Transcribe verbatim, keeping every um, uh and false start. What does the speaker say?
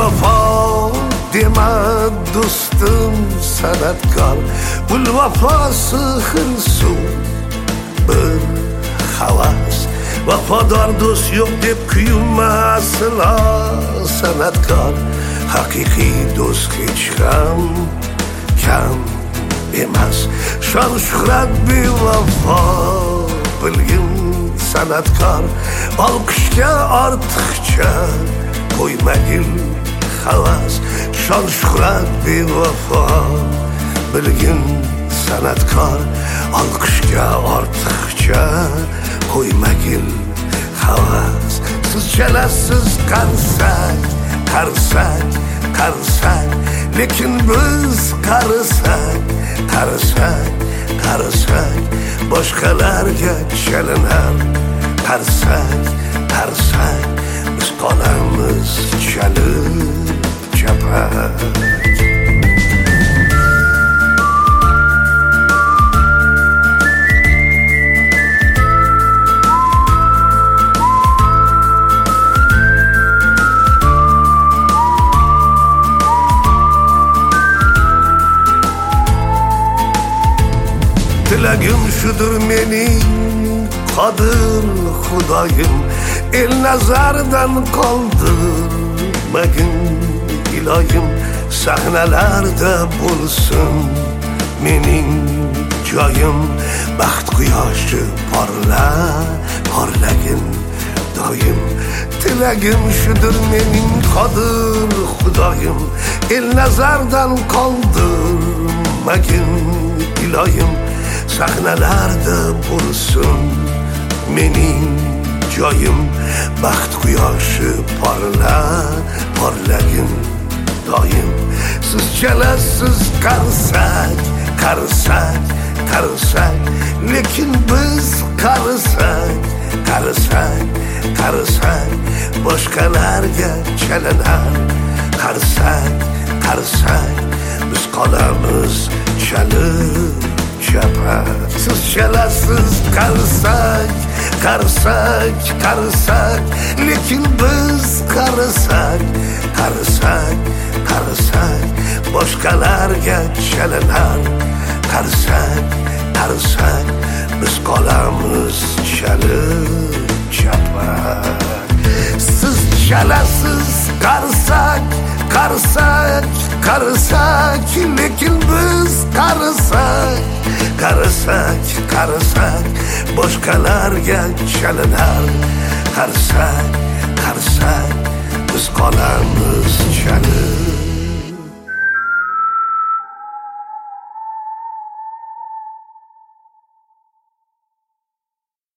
vafo dema do'stim san'atkor, pul vafosi xilsu bir havas. Vafodor do'st yo'q deb kuyunmasla san'atkor, haqiqiy do'st hech ham kam emas. Shon shuhrat bevafo bilgin san'atkor, olqishga ortiqcha qo'ymagil havas. Shon shuhrat bevafo bilgin san'atkor, olqishga ortiqcha qo'ymagil havas. Siz chalasiz qarsak, qarsak, qarsak, lekin biz qarisak, qarisak, qarisak, boshqalarga chalinar. Qarsak, qarsak, biz qolamiz chalib chapak. Tilagim shudur mening qodir Xudoyim, el nazardan qoldirmagin iloyim. Sahnalarda bo'lsin mening joyim, baxt quyoshi porla, porlagin doim. Tilagim shudur mening qodir Xudoyim, el nazardan qoldirmagin iloyim. Sahnalarda bo'lsin mening joyim, baxt quyoshi porla, porlagin doim. Siz chalasiz qarsak, qarsak, qarsak, lekin biz qarisak, qarisak, qarisak, boshqalarga chalinar. Qarsak, qarsak, biz qolamiz chalib chapak. Siz chalasiz qarsak, qarsak, qarsak, lekin biz qarisak, qarisak, qarisak, boshqalarga chalinar. Qarsak, qarsak, biz qolamiz chalib chapak. Siz chalasiz qarsak, qarsak, qarsak, lekin biz qarisak, qarisak, qarisak, boshqalarga chalinar. Qarsak, qarsak, biz qolamiz chalib